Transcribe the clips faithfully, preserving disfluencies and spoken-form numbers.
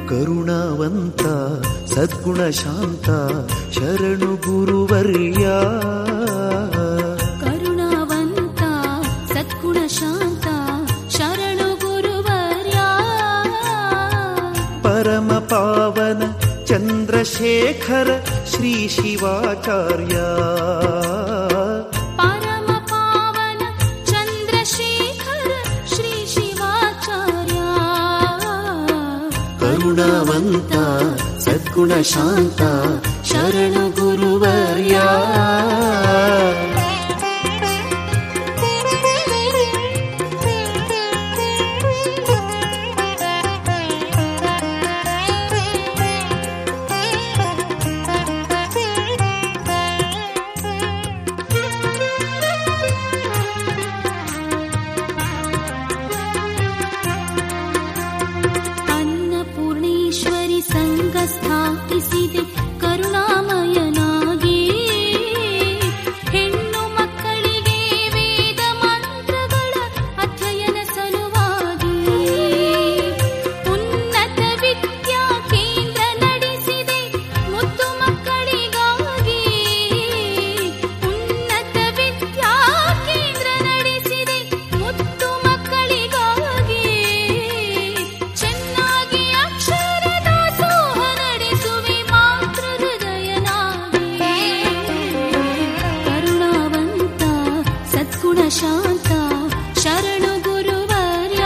ಕರುಣಾವಂತ ಸದ್ಗುಣ ಶಾಂತ ಶರಣು ಗುರುವರ್ಯ. ಕರುಣಾವಂತ ಸದ್ಗುಣ ಶಾಂತ ಶರಣು ಗುರುವರ್ಯ. ಪರಮ ಪಾವನ ಚಂದ್ರಶೇಖರ ಶ್ರೀ ಶಿವಾಚಾರ್ಯ. ಪರಮ ಪಾವನ ಚಂದ್ರಶೇಖರ ಶ್ರೀ ಶಿವಾಚಾರ್ಯ. ಕರುಣಾವಂತ ಸದ್ಗುಣ ಶಾಂತ ಶರಣು ಗುರುವರ್ಯ. ಅನ್ನಪೂರ್ಣೇಶ್ವರಿ ಸಂಘ ಸ್ಥಾಪಿಸಿದೆ ಕರುಣಾಮಯನಾಗಿ. ಹೆಣ್ಣು ಮಕ್ಕಳಿಗೆ ವೇದ ಮಂತ್ರಗಳ ಅಧ್ಯಯನ ಸಲುವಾಗಿ ಉನ್ನತ ವಿದ್ಯಾ ಕೇಂದ್ರ ನಡೆಸಿದೆ ಮುದ್ದು ಮಕ್ಕಳಿಗಾಗಿ. ಉನ್ನತ ವಿದ್ಯಾ ಕೇಂದ್ರ ನಡೆಸಿದೆ ಮುದ್ದು ಮಕ್ಕಳಿಗಾಗಿ. ಚೆನ್ನಾಗಿ ಅಕ್ಷರ ದಾಸೋಹ ನಡೆಸುವೆ ಮಾತೃ ಹೃದಯನಾಗಿ. ಕರುಣಾವಂತ ಸದ್ಗುಣ ಶಾಂತ ಶರಣು ಗುರುವರ್ಯ.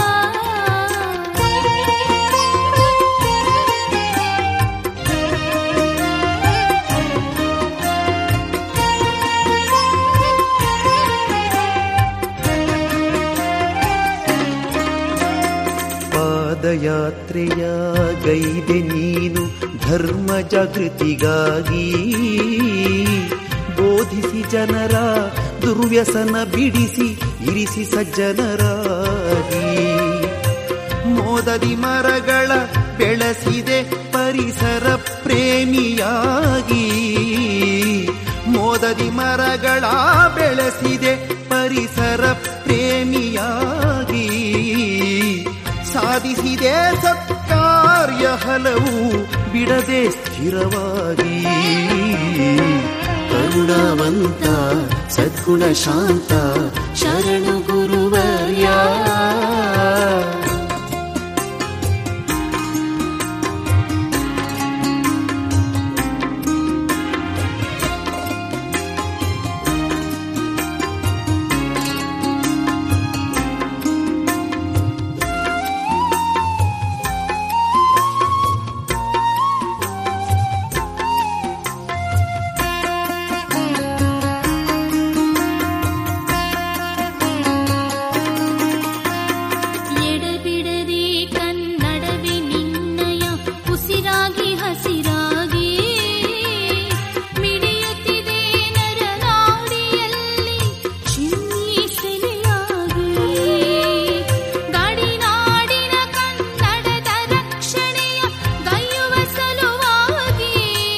ಪಾದಯಾತ್ರೆಯ ಗೈದೆ ನೀನು ಧರ್ಮ ಜಾಗೃತಿಗಾಗಿ. ಬೋಧಿಸಿ ಜನರ ದುರ್ವ್ಯಸನ ಬಿಡಿಸಿ ಇರಿಸಿ ಸಜ್ಜನರಾಗಿ. ಮೋದದಿ ಮರಗಳ ಬೆಳೆಸಿದೆ ಪರಿಸರ ಪ್ರೇಮಿಯಾಗಿ. ಮೋದದಿ ಮರಗಳ ಬೆಳೆಸಿದೆ ಪರಿಸರ ಪ್ರೇಮಿಯಾಗಿ. ಸಾಧಿಸಿದೆ ಸತ್ಕಾರ್ಯ ಹಲವು ಬಿಡದೆ ಸ್ಥಿರವಾಗಿ. ಕರುಣಾವಂತ ಸದ್ಗುಣ ಶಾಂತ ಶರಣು ಗುರುವರ್ಯ. ಎಡಬಿಡದೆ ಕನ್ನಡವೇ ನಿನ್ನಯ ಉಸಿರಾಗಿ ಹಸಿರಾಗಿ. ಮಿಡಿಯುತ್ತಿದೆ ನರನಾಡಿಯಲ್ಲಿ ಚಿನ್ನಿ ಸೆಲೆಯಾಗಿ. ಗಡಿನಾಡಿನ ಕನ್ನಡದ ರಕ್ಷಣೆಯ ಗೈಯುವ ಸಲುವಾಗಿ.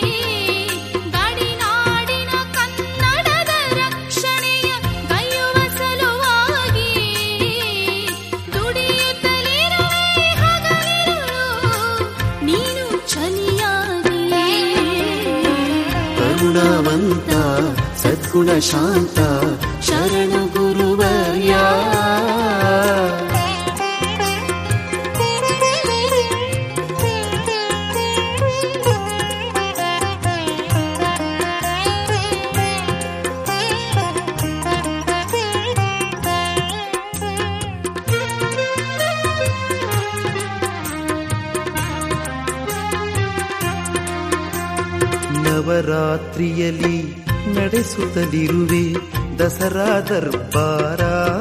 ಗಡಿನಾಡಿನ ಕನ್ನಡದ ರಕ್ಷಣೆಯ ಗೈಯುವ ಸಲುವಾಗಿ. ದುಡಿಯುತ್ತಲಿರುವೆ ಹಗಲಿರುಳು ನೀನು ಚಲಿಯಾಗಿ. ಕರುಣಾವಂತ ಸದ್ಗುಣ ಶಾಂತ ಶರಣು ಗುರುವರ್ಯ. ನವರಾತ್ರಿಯಲ್ಲಿ ನಡೆಸುತ್ತಲಿರುವೆ ದಸರಾ ದರ್ಬಾರ.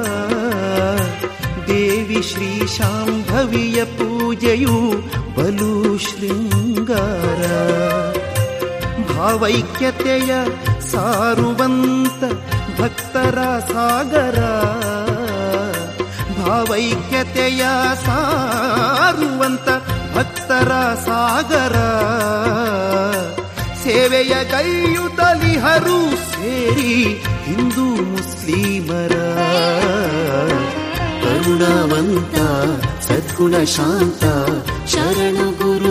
ದೇವಿ ಶ್ರೀ ಶಾಂಭವಿಯ ಪೂಜೆಯು ಬಲು ಶೃಂಗಾರ. ಭಾವೈಕ್ಯತೆಯ ಸಾರುವಂತ ಭಕ್ತರ ಸಾಗರ. ಭಾವೈಕ್ಯತೆಯ ಸಾರುವಂತ ಭಕ್ತರ ಸಾಗರ. ಸೇವೆಯ ಗೈಯುತ್ತಲಿಹರು ಸೇರಿ ಹಿಂದೂ ಮುಸ್ಲಿಮರ. ಕರುಣಾವಂತ ಸದ್ಗುಣ ಶಾಂತ ಶರಣು ಗುರು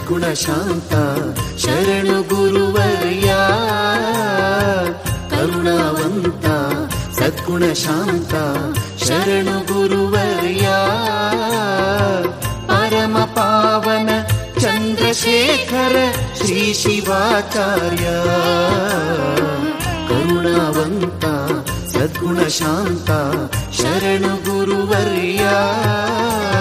ಸದ್ಗುಣ ಶಾಂತ ಶರಣು ಗುರುವರ್ಯ ಕರುಣಾವಂತ ಸದ್ಗುಣ ಶಾಂತ ಶರಣು ಗುರುವರ್ಯ ಪರಮ ಪಾವನ ಚಂದ್ರಶೇಖರ ಶ್ರೀ ಶಿವಾಚಾರ್ಯ ಕರುಣಾವಂತ ಸದ್ಗುಣ ಶಾಂತ ಶರಣು ಗುರುವರ್ಯ